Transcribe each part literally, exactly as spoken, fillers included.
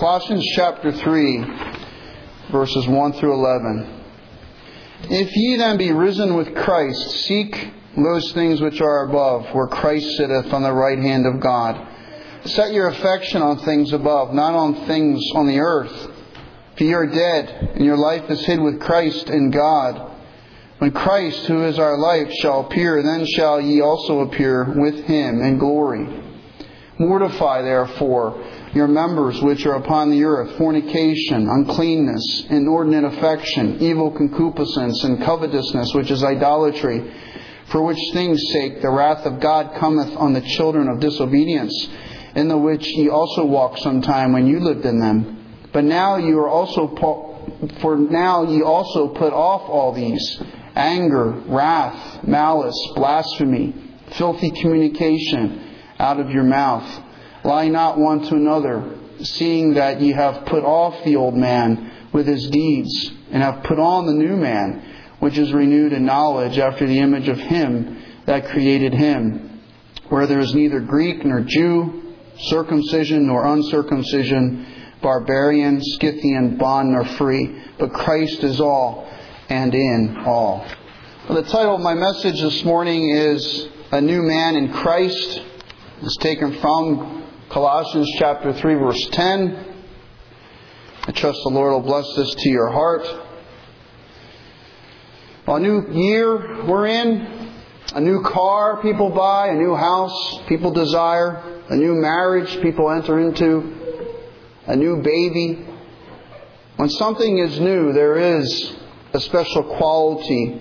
Colossians chapter three, verses one through eleven. If ye then be risen with Christ, seek those things which are above, where Christ sitteth on the right hand of God. Set your affection on things above, not on things on the earth. For ye are dead, and your life is hid with Christ in God. When Christ, who is our life, shall appear, then shall ye also appear with Him in glory. Mortify therefore your members which are upon the earth, fornication, uncleanness, inordinate affection, evil concupiscence, and covetousness, which is idolatry. For which things' sake the wrath of God cometh on the children of disobedience, in the which ye also walked sometime when you lived in them. But now you are also, for now ye also put off all these: anger, wrath, malice, blasphemy, filthy communication out of your mouth. Lie not one to another, seeing that ye have put off the old man with his deeds, and have put on the new man, which is renewed in knowledge after the image of Him that created him, where there is neither Greek nor Jew, circumcision nor uncircumcision, barbarian, Scythian, bond nor free, but Christ is all and in all. Well, the title of my message this morning is A New Man in Christ. It's taken from Colossians chapter three, verse ten. I trust the Lord will bless this to your heart. Well, a new year we're in, a new car people buy, a new house people desire, a new marriage people enter into, a new baby. When something is new, there is a special quality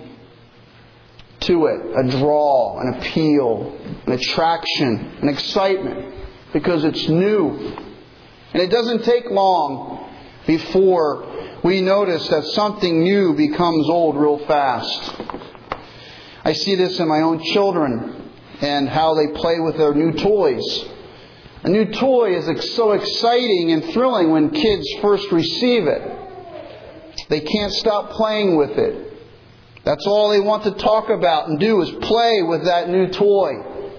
to it, a draw, an appeal, an attraction, an excitement, because it's new. And it doesn't take long before we notice that something new becomes old real fast. I see this in my own children and how they play with their new toys. A new toy is so exciting and thrilling when kids first receive it. They can't stop playing with it. That's all they want to talk about and do is play with that new toy.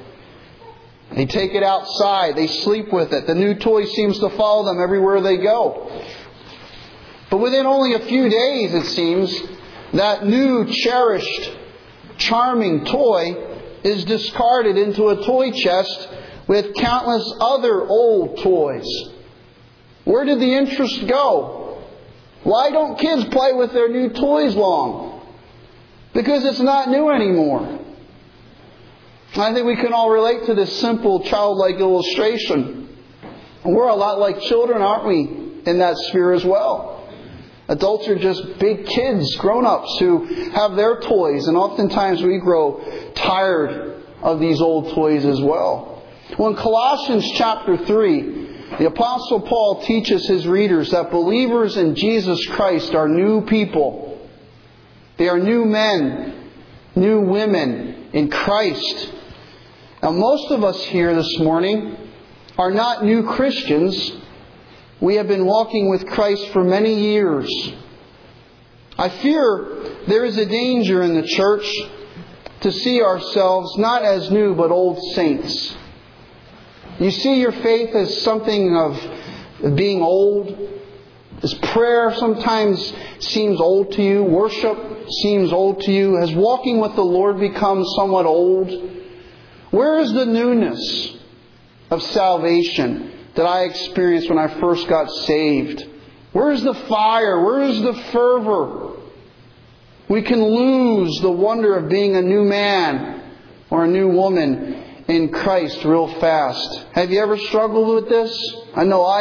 They take it outside. They sleep with it. The new toy seems to follow them everywhere they go. But within only a few days, it seems, that new, cherished, charming toy is discarded into a toy chest with countless other old toys. Where did the interest go? Why don't kids play with their new toys long? Because it's not new anymore. I think we can all relate to this simple childlike illustration. We're a lot like children, aren't we, in that sphere as well? Adults are just big kids, grown-ups, who have their toys, and oftentimes we grow tired of these old toys as well. Well, in Colossians chapter three, the Apostle Paul teaches his readers that believers in Jesus Christ are new people. They are new men, new women in Christ. Now, most of us here this morning are not new Christians. We have been walking with Christ for many years. I fear there is a danger in the church to see ourselves not as new but old saints. You see your faith as something of being old. As prayer sometimes seems old to you. Worship seems old to you. Has walking with the Lord become somewhat old? Where is the newness of salvation that I experienced when I first got saved? Where is the fire? Where is the fervor? We can lose the wonder of being a new man or a new woman in Christ real fast. Have you ever struggled with this? I know I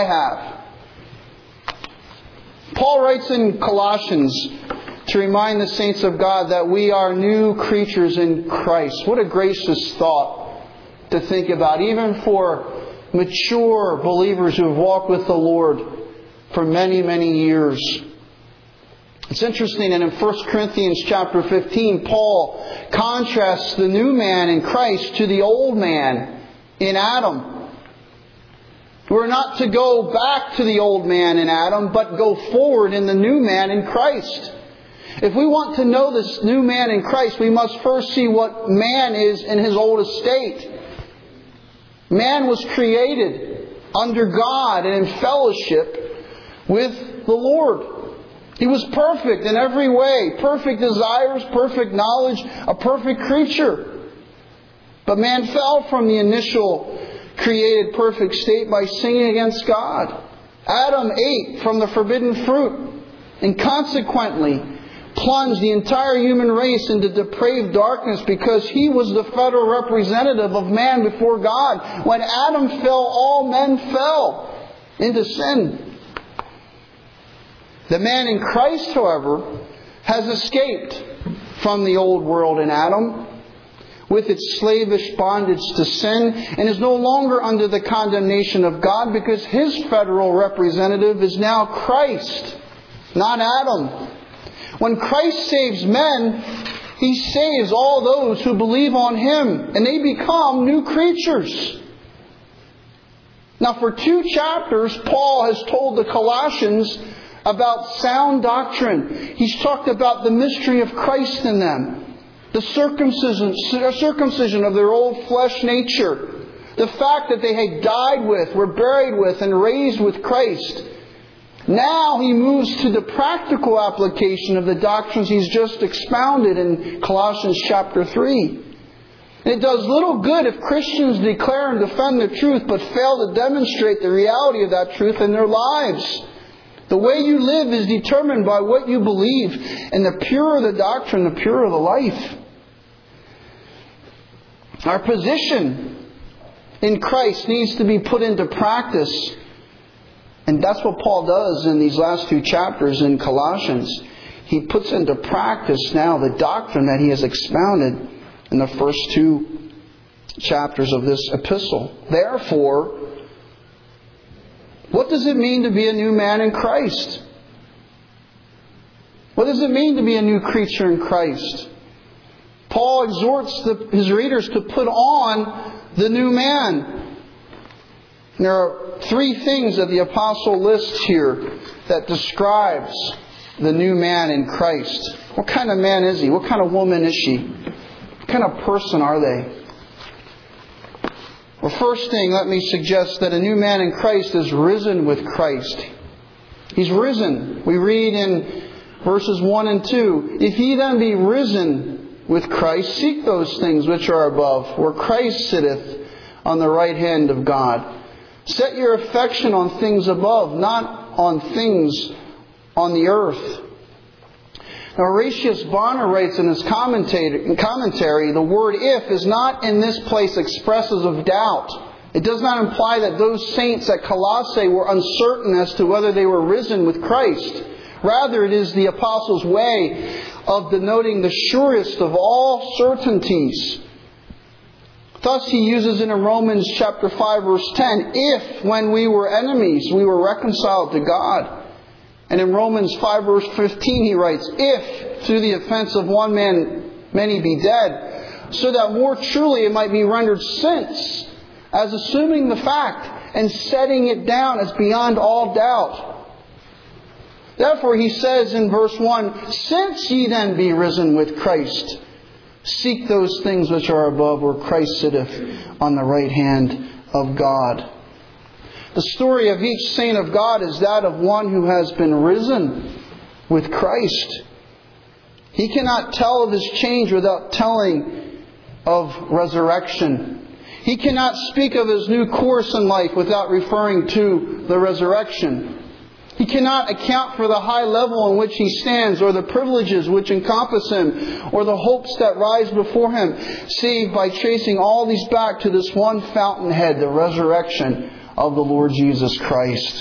have. Paul writes in Colossians to remind the saints of God that we are new creatures in Christ. What a gracious thought to think about, even for mature believers who have walked with the Lord for many, many years. It's interesting that in First Corinthians chapter fifteen, Paul contrasts the new man in Christ to the old man in Adam. We're not to go back to the old man in Adam, but go forward in the new man in Christ. If we want to know this new man in Christ, we must first see what man is in his old estate. Man was created under God and in fellowship with the Lord. He was perfect in every way. Perfect desires, perfect knowledge, a perfect creature. But man fell from the initial created perfect state by sinning against God. Adam ate from the forbidden fruit and consequently plunged the entire human race into depraved darkness because he was the federal representative of man before God. When Adam fell, all men fell into sin. The man in Christ, however, has escaped from the old world in Adam with its slavish bondage to sin and is no longer under the condemnation of God because his federal representative is now Christ, not Adam. When Christ saves men, He saves all those who believe on Him, and they become new creatures. Now, for two chapters, Paul has told the Colossians about sound doctrine. He's talked about the mystery of Christ in them, the circumcision, circumcision of their old flesh nature, the fact that they had died with, were buried with, and raised with Christ. Now he moves to the practical application of the doctrines he's just expounded in Colossians chapter three. It does little good if Christians declare and defend the truth but fail to demonstrate the reality of that truth in their lives. The way you live is determined by what you believe, and the purer the doctrine, the purer the life. Our position in Christ needs to be put into practice. And that's what Paul does in these last two chapters in Colossians. He puts into practice now the doctrine that he has expounded in the first two chapters of this epistle. Therefore, what does it mean to be a new man in Christ? What does it mean to be a new creature in Christ? Paul exhorts the, his readers to put on the new man. There are three things that the apostle lists here that describes the new man in Christ. What kind of man is he? What kind of woman is she? What kind of person are they? Well, first thing, let me suggest that a new man in Christ is risen with Christ. He's risen. We read in verses one and two, "If ye then be risen with Christ, seek those things which are above, where Christ sitteth on the right hand of God. Set your affection on things above, not on things on the earth." Now, Horatius Bonar writes in his commentary, the word "if" is not in this place expressive of doubt. It does not imply that those saints at Colossae were uncertain as to whether they were risen with Christ. Rather, it is the apostle's way of denoting the surest of all certainties. Thus he uses it in Romans chapter five verse ten, "If when we were enemies we were reconciled to God." And in Romans five verse fifteen he writes, "If through the offense of one man many be dead, so that more truly it might be rendered since," as assuming the fact and setting it down as beyond all doubt. Therefore he says in verse one, "Since ye then be risen with Christ, seek those things which are above, where Christ sitteth on the right hand of God." The story of each saint of God is that of one who has been risen with Christ. He cannot tell of his change without telling of resurrection. He cannot speak of his new course in life without referring to the resurrection. He cannot account for the high level on which he stands, or the privileges which encompass him, or the hopes that rise before him, save by tracing all these back to this one fountainhead, the resurrection of the Lord Jesus Christ.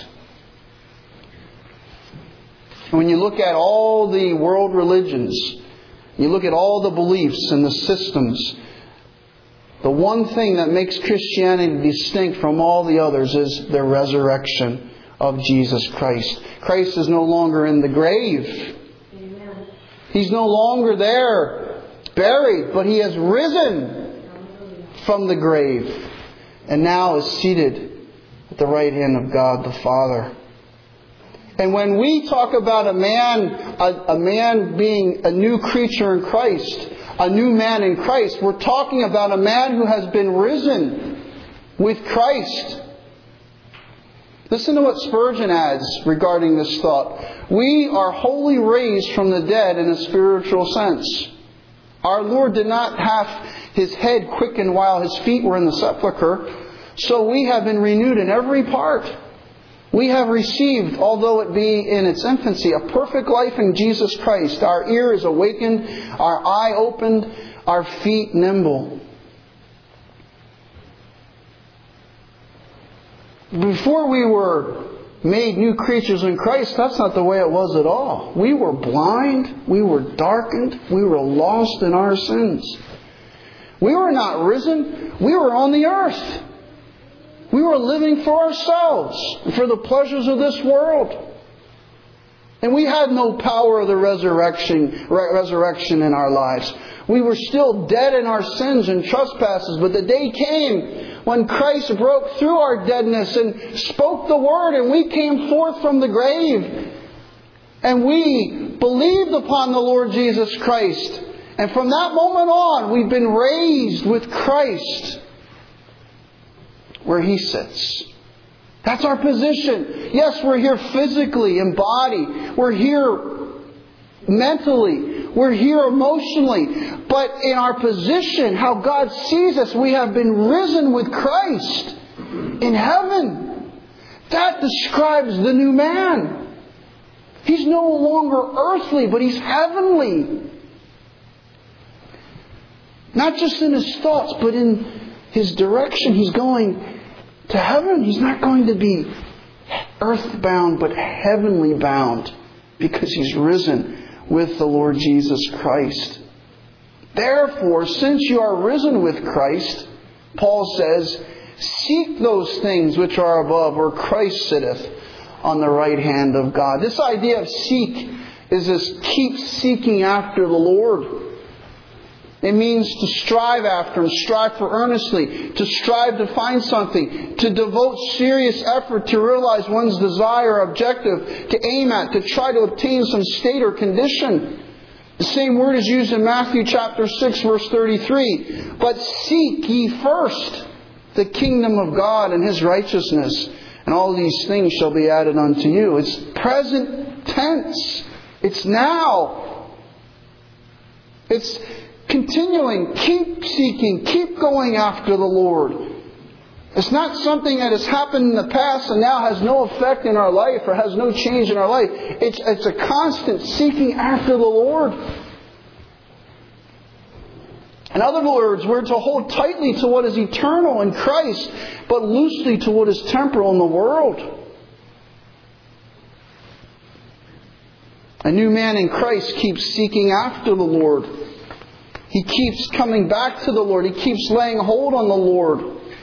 When you look at all the world religions, you look at all the beliefs and the systems, the one thing that makes Christianity distinct from all the others is the resurrection of Jesus Christ. Christ is no longer in the grave. Amen. He's no longer there, buried, but He has risen from the grave and now is seated at the right hand of God the Father. And when we talk about a man, a, a man being a new creature in Christ, a new man in Christ, we're talking about a man who has been risen with Christ. Listen to what Spurgeon adds regarding this thought. We are wholly raised from the dead in a spiritual sense. Our Lord did not have His head quickened while His feet were in the sepulchre. So we have been renewed in every part. We have received, although it be in its infancy, a perfect life in Jesus Christ. Our ear is awakened, our eye opened, our feet nimble. Before we were made new creatures in Christ, that's not the way it was at all. We were blind, we were darkened, we were lost in our sins. We were not risen, we were on the earth. We were living for ourselves, for the pleasures of this world. And we had no power of the resurrection, resurrection in our lives. We were still dead in our sins and trespasses, but the day came when Christ broke through our deadness and spoke the word, and we came forth from the grave. And we believed upon the Lord Jesus Christ. And from that moment on, we've been raised with Christ where He sits. That's our position. Yes, we're here physically in body. We're here mentally. We're here emotionally. But in our position, how God sees us, we have been risen with Christ in heaven. That describes the new man. He's no longer earthly, but He's heavenly. Not just in His thoughts, but in His direction. He's going to heaven. He's not going to be earthbound, but heavenly bound, because He's risen with the Lord Jesus Christ. Therefore, since you are risen with Christ, Paul says, seek those things which are above, where Christ sitteth on the right hand of God. This idea of seek is this keep seeking after the Lord. It means to strive after and strive for earnestly, to strive to find something, to devote serious effort to realize one's desire or objective, to aim at, to try to obtain some state or condition. The same word is used in Matthew chapter six, verse thirty-three. But seek ye first the kingdom of God and His righteousness, and all these things shall be added unto you. It's present tense. It's now. It's continuing, keep seeking, keep going after the Lord. It's not something that has happened in the past and now has no effect in our life or has no change in our life. It's, it's a constant seeking after the Lord. In other words, we're to hold tightly to what is eternal in Christ, but loosely to what is temporal in the world. A new man in Christ keeps seeking after the Lord. He keeps coming back to the Lord. He keeps laying hold on the Lord.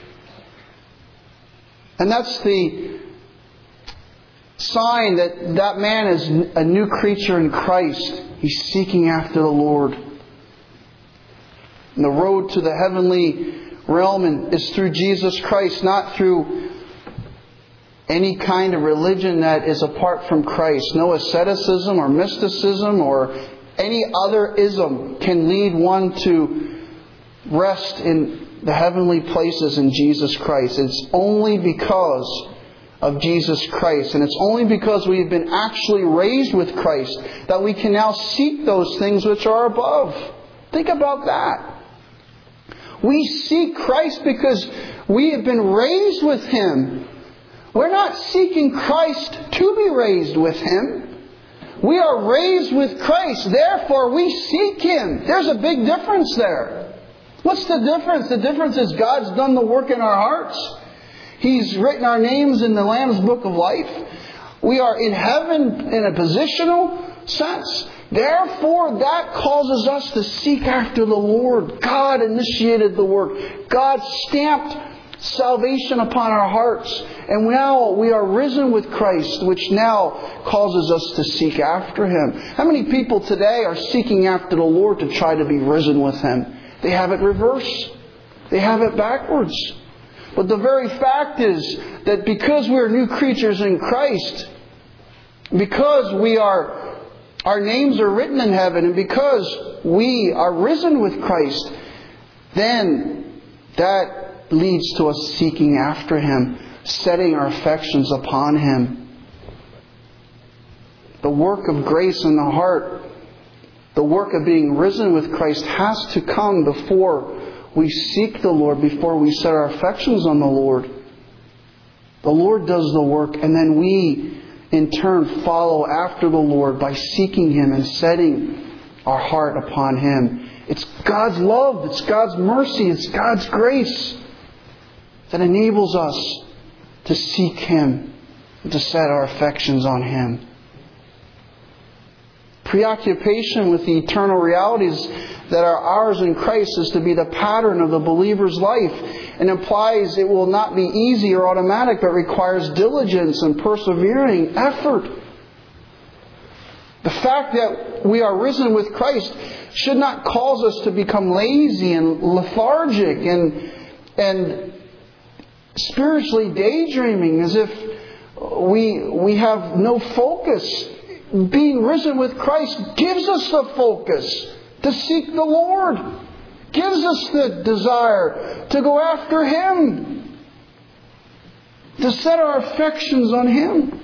And that's the sign that that man is a new creature in Christ. He's seeking after the Lord. And the road to the heavenly realm is through Jesus Christ, not through any kind of religion that is apart from Christ. No asceticism or mysticism or any other ism can lead one to rest in the heavenly places in Jesus Christ. It's only because of Jesus Christ. And it's only because we've been actually raised with Christ that we can now seek those things which are above. Think about that. We seek Christ because we have been raised with Him. We're not seeking Christ to be raised with Him. We are raised with Christ, therefore we seek Him. There's a big difference there. What's the difference? The difference is God's done the work in our hearts. He's written our names in the Lamb's Book of Life. We are in heaven in a positional sense. Therefore, that causes us to seek after the Lord. God initiated the work. God stamped salvation upon our hearts. And now we are risen with Christ, which now causes us to seek after Him. How many people today are seeking after the Lord to try to be risen with Him? They have it reversed. They have it backwards. But the very fact is that because we're new creatures in Christ, because we are, our names are written in heaven, and because we are risen with Christ, then that leads to us seeking after Him. setting our affections upon Him. The work of grace in the heart, the work of being risen with Christ has to come before we seek the Lord, before we set our affections on the Lord. The Lord does the work, and then we in turn follow after the Lord by seeking Him and setting our heart upon Him. It's God's love, it's God's mercy, it's God's grace that enables us to seek Him and to set our affections on Him. Preoccupation with the eternal realities that are ours in Christ is to be the pattern of the believer's life, and implies it will not be easy or automatic, but requires diligence and persevering effort. The fact that we are risen with Christ should not cause us to become lazy and lethargic and, and spiritually daydreaming as if we, we have no focus. Being risen with Christ gives us the focus to seek the Lord. Gives us the desire to go after Him. To set our affections on Him.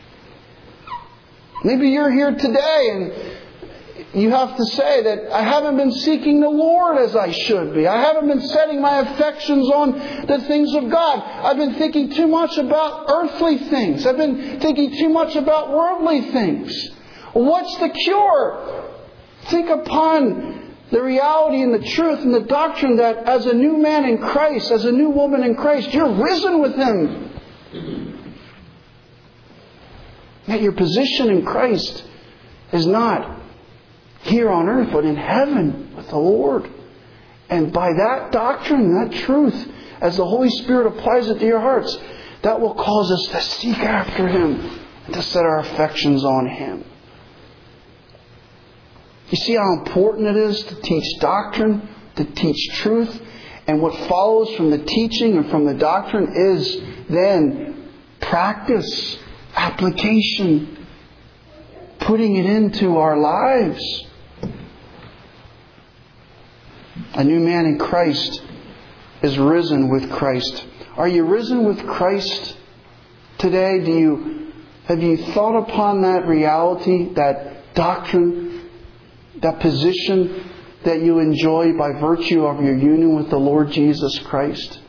Maybe you're here today and you have to say that I haven't been seeking the Lord as I should be. I haven't been setting my affections on the things of God. I've been thinking too much about earthly things. I've been thinking too much about worldly things. What's the cure? Think upon the reality and the truth and the doctrine that as a new man in Christ, as a new woman in Christ, you're risen with Him. That your position in Christ is not here on earth, but in heaven with the Lord. And by that doctrine, that truth, as the Holy Spirit applies it to your hearts, that will cause us to seek after Him and to set our affections on Him. You see how important it is to teach doctrine, to teach truth, and what follows from the teaching and from the doctrine is then practice, application, putting it into our lives. A new man in Christ is risen with Christ. Are you risen with Christ today? Do you have you thought upon that reality, that doctrine, that position that you enjoy by virtue of your union with the Lord Jesus Christ?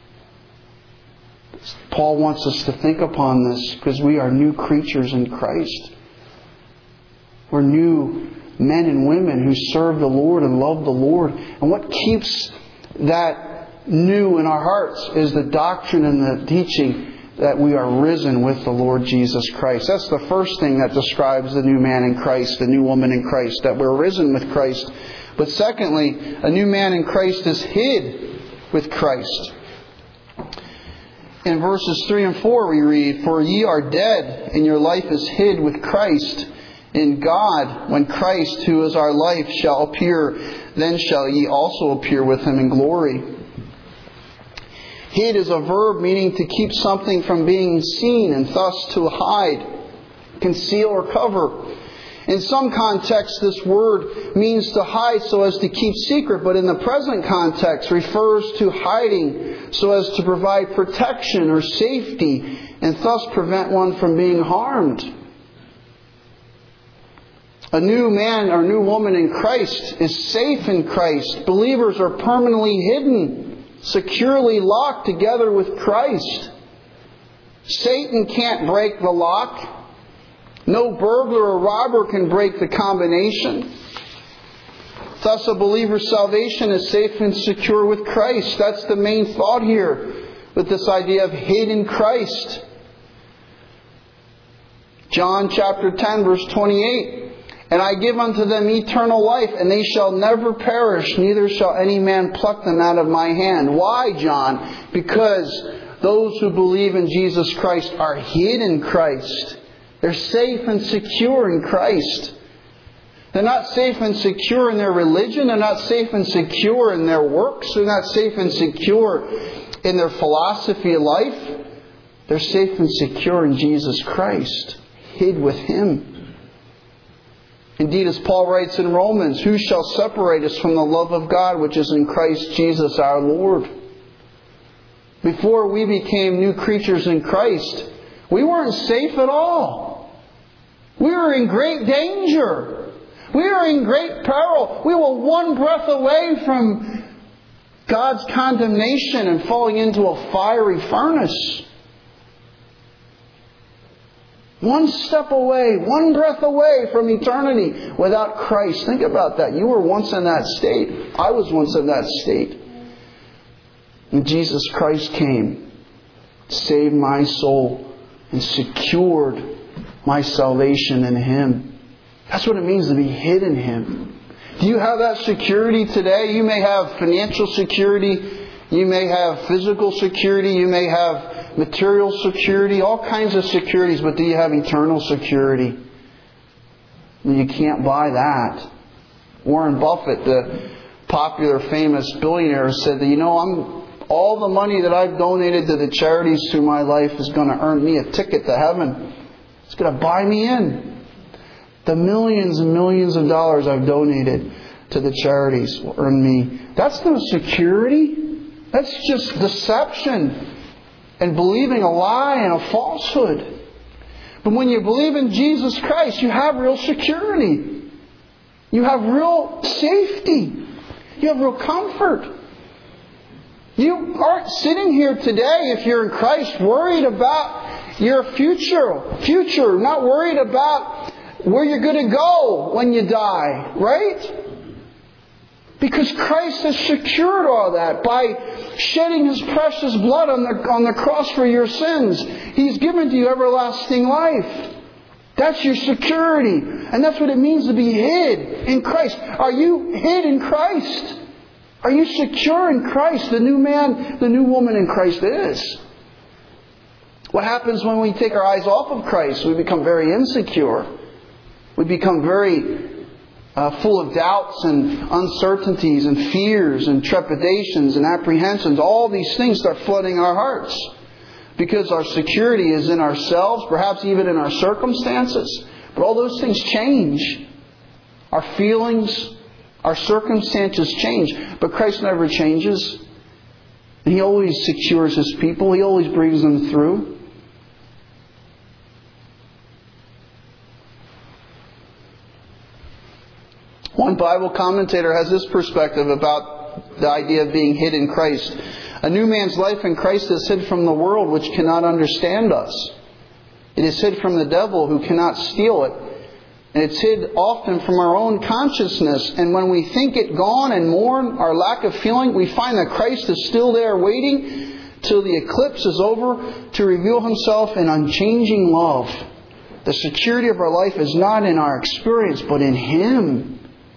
Paul wants us to think upon this because we are new creatures in Christ. We're new men and women who serve the Lord and love the Lord. And what keeps that new in our hearts is the doctrine and the teaching that we are risen with the Lord Jesus Christ. That's the first thing that describes the new man in Christ, the new woman in Christ, that we're risen with Christ. But secondly, a new man in Christ is hid with Christ. In verses three and four we read, "For ye are dead, and your life is hid with Christ in God. When Christ, who is our life, shall appear, then shall ye also appear with Him in glory." Hid is a verb meaning to keep something from being seen, and thus to hide, conceal or cover. In some contexts, this word means to hide so as to keep secret, but in the present context refers to hiding so as to provide protection or safety, and thus prevent one from being harmed. A new man or new woman in Christ is safe in Christ. Believers are permanently hidden, securely locked together with Christ. Satan can't break the lock. No burglar or robber can break the combination. Thus, a believer's salvation is safe and secure with Christ. That's the main thought here with this idea of hid in Christ. John chapter ten, verse twenty-eight. "And I give unto them eternal life, and they shall never perish, neither shall any man pluck them out of my hand." Why, John? Because those who believe in Jesus Christ are hid in Christ. They're safe and secure in Christ. They're not safe and secure in their religion. They're not safe and secure in their works. They're not safe and secure in their philosophy of life. They're safe and secure in Jesus Christ, hid with Him. Indeed, as Paul writes in Romans, "Who shall separate us from the love of God which is in Christ Jesus our Lord?" before we became new creatures in Christ, we weren't safe at all. We were in great danger. We were in great peril. We were one breath away from God's condemnation and falling into a fiery furnace. One step away, one breath away from eternity without Christ. Think about that. You were once in that state. I was once in that state. And Jesus Christ came, saved my soul, and secured my salvation in Him. That's what it means to be hid in Him. Do you have that security today? You may have financial security. You may have physical security. You may have material security. All kinds of securities. But do you have eternal security? You can't buy that. Warren Buffett, the popular, famous billionaire, said that, you know, I'm all the money that I've donated to the charities through my life is going to earn me a ticket to heaven. It's going to buy me in. The millions and millions of dollars I've donated to the charities will earn me. That's no security. That's just deception and believing a lie and a falsehood. But when you believe in Jesus Christ, you have real security. You have real safety. You have real comfort. You aren't sitting here today, if you're in Christ, worried about your future. Future, not worried about where you're going to go when you die, right? Because Christ has secured all that by shedding His precious blood on the, on the cross for your sins. He's given to you everlasting life. That's your security. And that's what it means to be hid in Christ. Are you hid in Christ? Are you secure in Christ? The new man, the new woman in Christ is. What happens when we take our eyes off of Christ? We become very insecure. We become very uh, full of doubts and uncertainties and fears and trepidations and apprehensions. All these things start flooding our hearts because our security is in ourselves, perhaps even in our circumstances. But all those things change. Our feelings, our circumstances change. But Christ never changes. And He always secures His people. He always brings them through. One Bible commentator has this perspective about the idea of being hid in Christ. A new man's life in Christ is hid from the world, which cannot understand us. It is hid from the devil, who cannot steal it. And it's hid often from our own consciousness. And when we think it gone and mourn our lack of feeling, we find that Christ is still there waiting till the eclipse is over to reveal Himself in unchanging love. The security of our life is not in our experience, but in Him.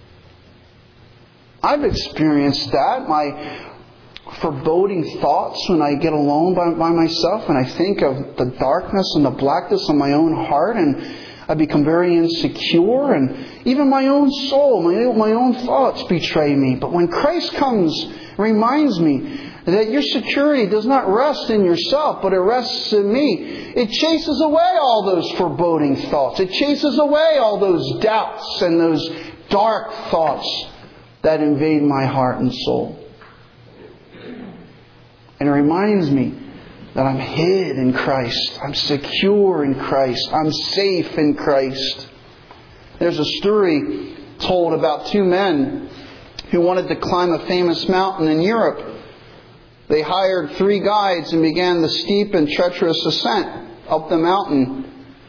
I've experienced that. My foreboding thoughts when I get alone by, by myself and I think of the darkness and the blackness of my own heart, and I become very insecure, and even my own soul, my, my own thoughts betray me. But when Christ comes, reminds me that your security does not rest in yourself, but it rests in me. It chases away all those foreboding thoughts. It chases away all those doubts and those dark thoughts that invade my heart and soul. And it reminds me that I'm hid in Christ. I'm secure in Christ. I'm safe in Christ. There's a story told about two men who wanted to climb a famous mountain in Europe. They hired three guides and began the steep and treacherous ascent up the mountain.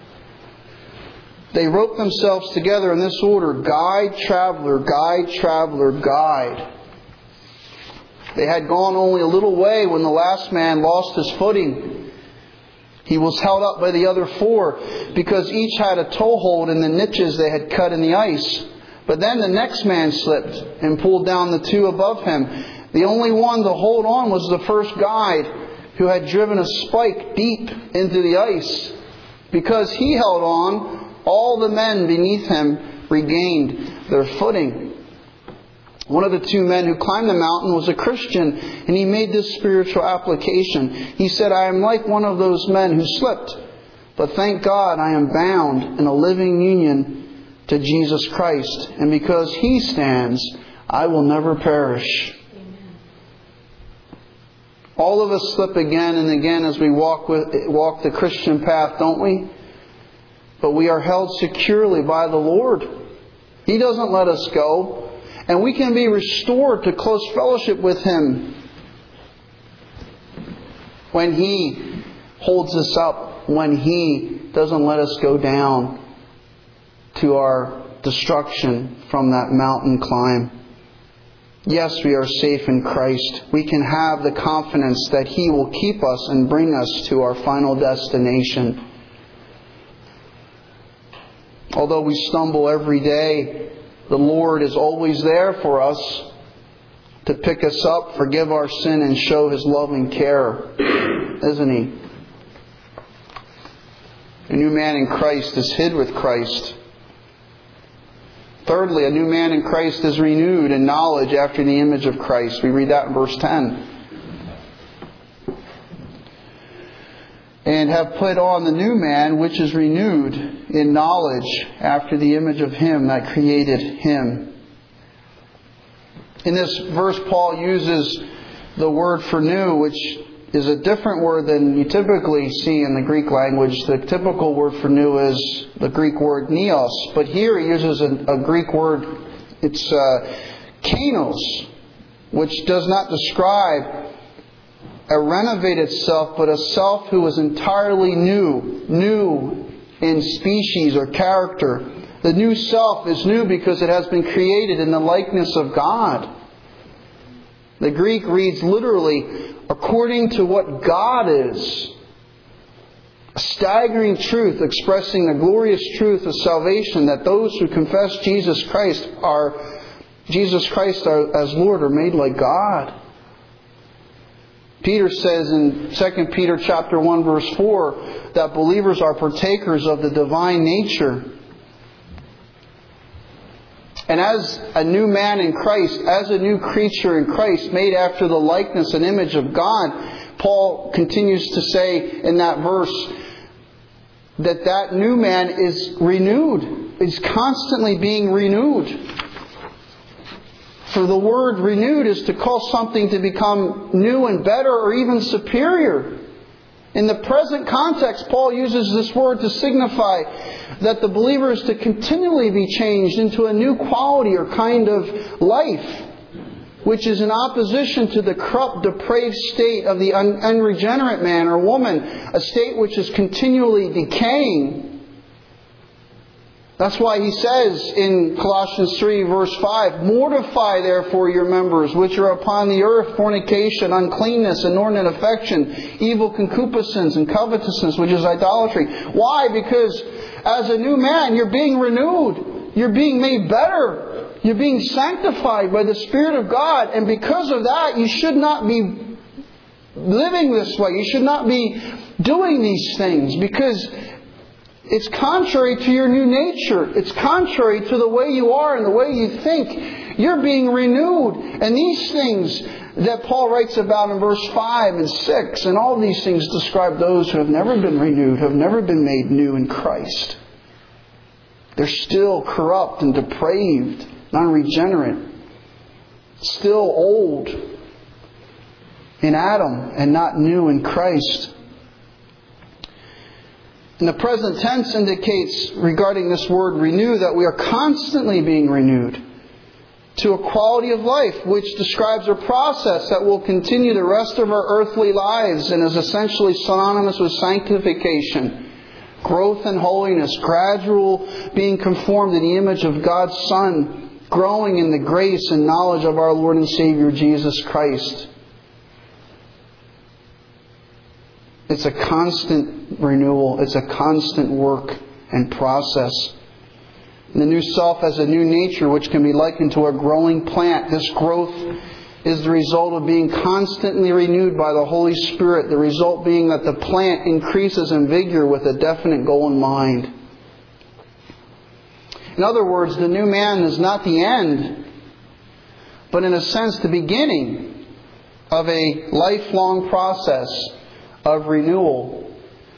They roped themselves together in this order: guide, traveler, guide, traveler, guide. They had gone only a little way when the last man lost his footing. He was held up by the other four because each had a toehold in the niches they had cut in the ice. But then the next man slipped and pulled down the two above him. The only one to hold on was the first guide, who had driven a spike deep into the ice. Because he held on, all the men beneath him regained their footing. One of the two men who climbed the mountain was a Christian, and he made this spiritual application. He said, "I am like one of those men who slipped, but thank God I am bound in a living union to Jesus Christ, and because He stands, I will never perish." All of us slip again and again as we walk with, walk the Christian path, don't we? But we are held securely by the Lord. He doesn't let us go. And we can be restored to close fellowship with Him when He holds us up, when He doesn't let us go down to our destruction from that mountain climb. Yes, we are safe in Christ. We can have the confidence that He will keep us and bring us to our final destination. Although we stumble every day, the Lord is always there for us to pick us up, forgive our sin, and show His loving care. Isn't He? A new man in Christ is hid with Christ. Thirdly, a new man in Christ is renewed in knowledge after the image of Christ. We read that in verse ten. And have put on the new man, which is renewed in knowledge after the image of Him that created him. In this verse, Paul uses the word for new, which is a different word than you typically see in the Greek language. The typical word for new is the Greek word neos. But here he uses a, a Greek word, it's uh, kainos, which does not describe a renovated self, but a self who is entirely new, new in species or character. The new self is new because it has been created in the likeness of God. The Greek reads literally, according to what God is. A staggering truth expressing the glorious truth of salvation, that those who confess Jesus Christ are Jesus Christ are, as Lord are made like God. Peter says in Second Peter chapter one verse four that believers are partakers of the divine nature. And as a new man in Christ, as a new creature in Christ, made after the likeness and image of God, Paul continues to say in that verse that that new man is renewed. Is constantly being renewed. For the word renewed is to cause something to become new and better or even superior. In the present context, Paul uses this word to signify that the believer is to continually be changed into a new quality or kind of life, which is in opposition to the corrupt, depraved state of the un- unregenerate man or woman, a state which is continually decaying. That's why he says in Colossians three verse five, mortify therefore your members which are upon the earth, fornication, uncleanness, inordinate affection, evil concupiscence, and covetousness, which is idolatry. Why? Because as a new man, you're being renewed. You're being made better. You're being sanctified by the Spirit of God. And because of that, you should not be living this way. You should not be doing these things, because it's contrary to your new nature. It's contrary to the way you are and the way you think. You're being renewed. And these things that Paul writes about in verse five and six, and all these things describe those who have never been renewed, have never been made new in Christ. They're still corrupt and depraved, unregenerate, still old in Adam and not new in Christ. And the present tense indicates regarding this word renew that we are constantly being renewed to a quality of life, which describes a process that will continue the rest of our earthly lives and is essentially synonymous with sanctification, growth in holiness, gradual being conformed to the image of God's Son, growing in the grace and knowledge of our Lord and Savior Jesus Christ. It's a constant renewal. It's a constant work and process. And the new self has a new nature which can be likened to a growing plant. This growth is the result of being constantly renewed by the Holy Spirit. The result being that the plant increases in vigor with a definite goal in mind. In other words, the new man is not the end, but in a sense the beginning of a lifelong process of renewal.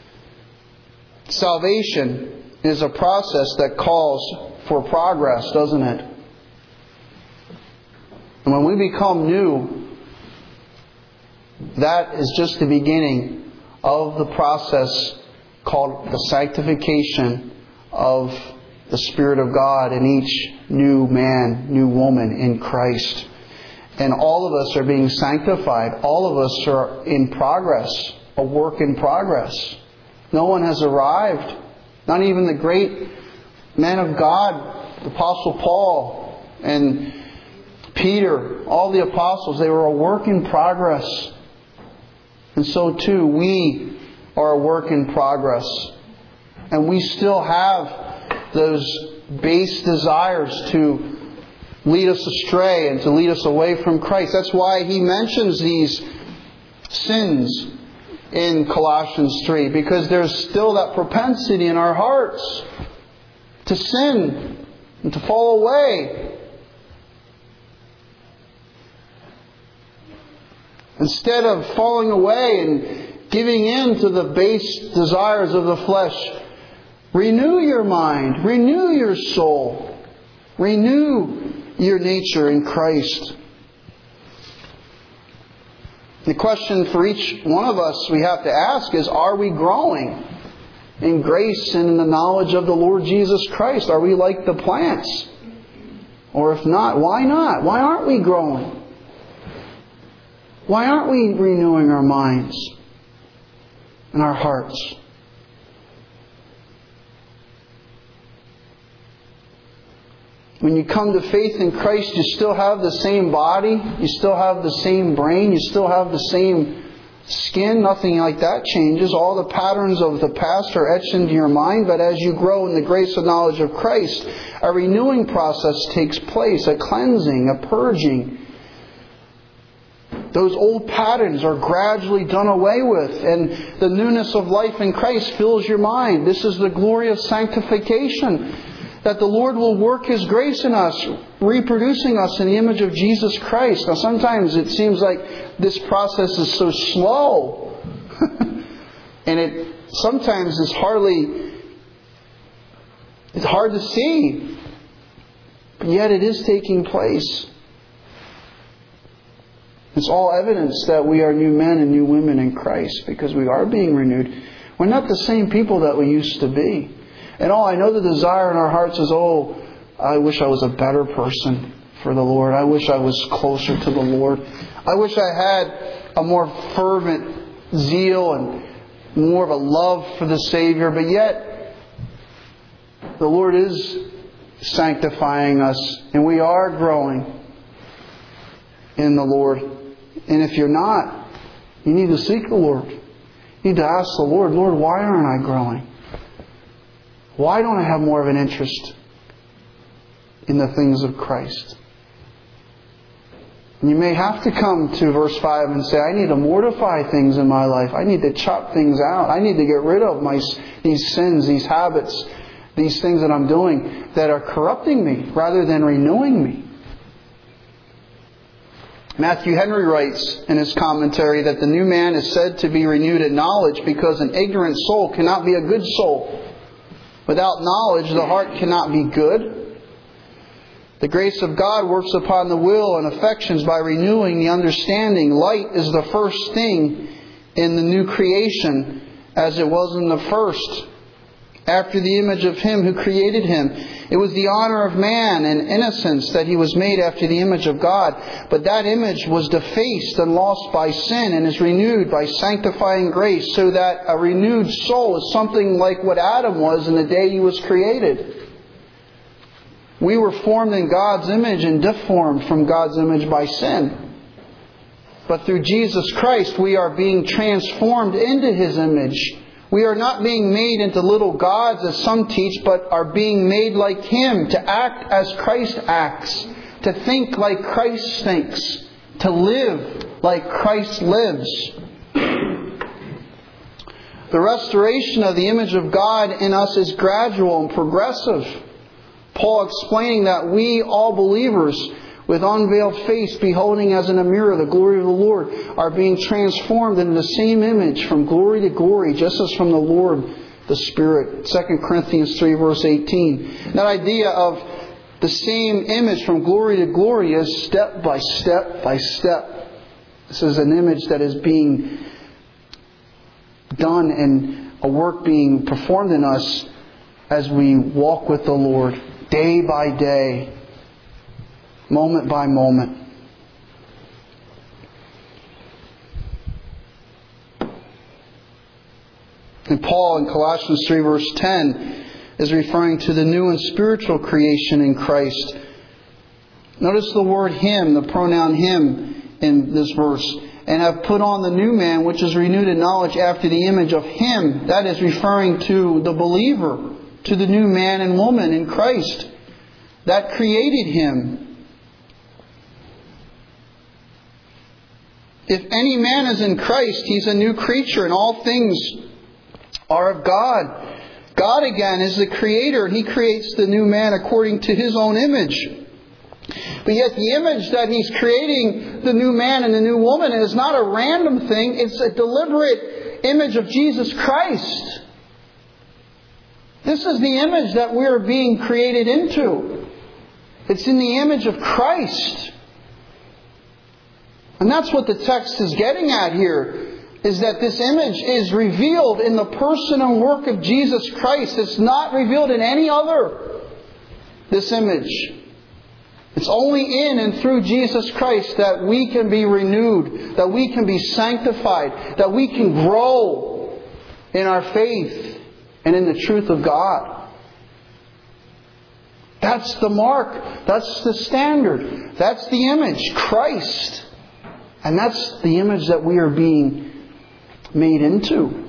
Salvation is a process that calls for progress, doesn't it? And when we become new, That is just the beginning of the process called the sanctification of the Spirit of God in each new man, new woman in Christ. And all of us are being sanctified. All of us are in progress, a work in progress. No one has arrived. Not even the great men of God, the Apostle Paul and Peter, all the apostles, they were a work in progress. And so too, we are a work in progress. And we still have those base desires to lead us astray and to lead us away from Christ. That's why he mentions these sins in Colossians three, because there's still that propensity in our hearts to sin and to fall away. Instead of falling away and giving in to the base desires of the flesh, renew your mind, renew your soul, renew your nature in Christ. The question for each one of us we have to ask is, are we growing in grace and in the knowledge of the Lord Jesus Christ? Are we like the plants? Or if not, why not? Why aren't we growing? Why aren't we renewing our minds and our hearts? When you come to faith in Christ, you still have the same body, you still have the same brain, you still have the same skin. Nothing like that changes. All the patterns of the past are etched into your mind, but as you grow in the grace and knowledge of Christ, a renewing process takes place, a cleansing, a purging. Those old patterns are gradually done away with, and the newness of life in Christ fills your mind. This is the glory of sanctification, that the Lord will work His grace in us, reproducing us in the image of Jesus Christ. Now sometimes it seems like this process is so slow, and it sometimes is hardly, it's hard to see, but yet it is taking place. It's all evidence that we are new men and new women in Christ, because we are being renewed. We're not the same people that we used to be. And all I know the desire in our hearts is, oh, I wish I was a better person for the Lord. I wish I was closer to the Lord. I wish I had a more fervent zeal and more of a love for the Savior. But yet, the Lord is sanctifying us, and we are growing in the Lord. And if you're not, you need to seek the Lord. You need to ask the Lord, Lord, why aren't I growing? Why don't I have more of an interest in the things of Christ? And you may have to come to verse five and say, I need to mortify things in my life. I need to chop things out. I need to get rid of my these sins, these habits, these things that I'm doing that are corrupting me rather than renewing me. Matthew Henry writes in his commentary that the new man is said to be renewed in knowledge because an ignorant soul cannot be a good soul. Without knowledge, the heart cannot be good. The grace of God works upon the will and affections by renewing the understanding. Light is the first thing in the new creation, as it was in the first, after the image of Him who created him. It was the honor of man and innocence that he was made after the image of God. But that image was defaced and lost by sin and is renewed by sanctifying grace, so that a renewed soul is something like what Adam was in the day he was created. We were formed in God's image and deformed from God's image by sin. But through Jesus Christ, we are being transformed into His image. We are not being made into little gods, as some teach, but are being made like Him, to act as Christ acts, to think like Christ thinks, to live like Christ lives. The restoration of the image of God in us is gradual and progressive. Paul explaining that we, all believers, with unveiled face, beholding as in a mirror the glory of the Lord, are being transformed into the same image from glory to glory, just as from the Lord the Spirit. Second Corinthians three verse eighteen. That idea of the same image from glory to glory is step by step by step. This is an image that is being done and a work being performed in us as we walk with the Lord day by day, moment by moment. And Paul in Colossians three verse ten is referring to the new and spiritual creation in Christ. Notice the word him, the pronoun him in this verse. And have put on the new man, which is renewed in knowledge after the image of him. That is referring to the believer, to the new man and woman in Christ. That created him. If any man is in Christ, he's a new creature, and all things are of God. God again is the creator, and He creates the new man according to His own image. But yet the image that He's creating the new man and the new woman is not a random thing. It's a deliberate image of Jesus Christ. This is the image that we're being created into. It's in the image of Christ. And that's what the text is getting at here, is that this image is revealed in the person and work of Jesus Christ. It's not revealed in any other, this image. It's only in and through Jesus Christ that we can be renewed, that we can be sanctified, that we can grow in our faith and in the truth of God. That's the mark. That's the standard. That's the image, Christ. And that's the image that we are being made into.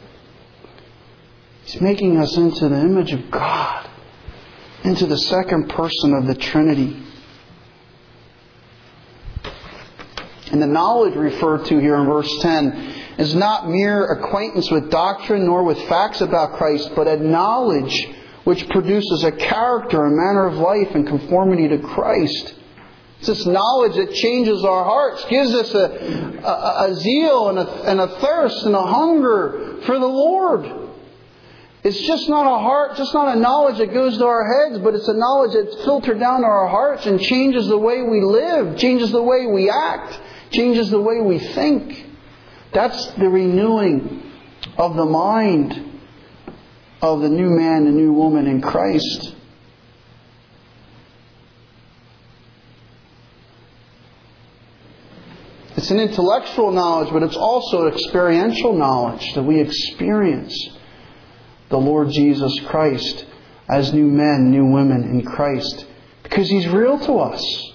He's making us into the image of God, into the second person of the Trinity. And the knowledge referred to here in verse ten is not mere acquaintance with doctrine nor with facts about Christ, but a knowledge which produces a character, a manner of life in conformity to Christ. It's this knowledge that changes our hearts, gives us a, a, a zeal and a, and a thirst and a hunger for the Lord. It's just not a heart, just not a knowledge that goes to our heads, but it's a knowledge that's filtered down to our hearts and changes the way we live, changes the way we act, changes the way we think. That's the renewing of the mind of the new man, the new woman in Christ. It's an intellectual knowledge, but it's also experiential knowledge that we experience the Lord Jesus Christ as new men, new women in Christ. Because He's real to us.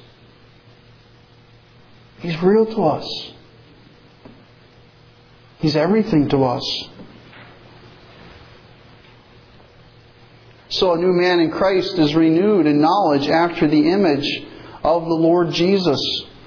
He's real to us. He's everything to us. So a new man in Christ is renewed in knowledge after the image of the Lord Jesus.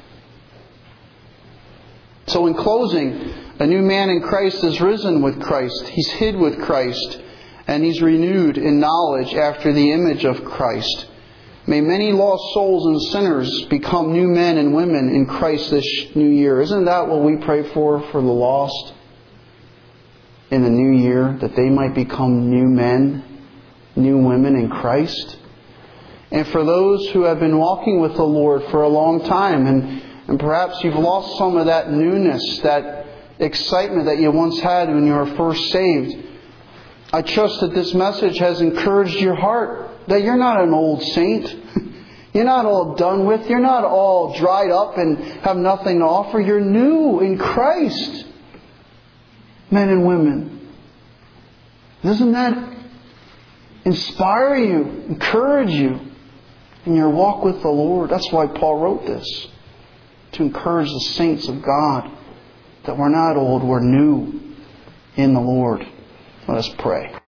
So in closing, a new man in Christ is risen with Christ. He's hid with Christ. And he's renewed in knowledge after the image of Christ. May many lost souls and sinners become new men and women in Christ this new year. Isn't that what we pray for, for the lost in the new year? That they might become new men, new women in Christ. And for those who have been walking with the Lord for a long time, and, and perhaps you've lost some of that newness, that excitement that you once had when you were first saved, I trust that this message has encouraged your heart, that you're not an old saint. You're not all done with. You're not all dried up and have nothing to offer. You're new in Christ, men and women. Doesn't that inspire you, encourage you in your walk with the Lord? That's why Paul wrote this, to encourage the saints of God that we're not old, we're new in the Lord. Let us pray.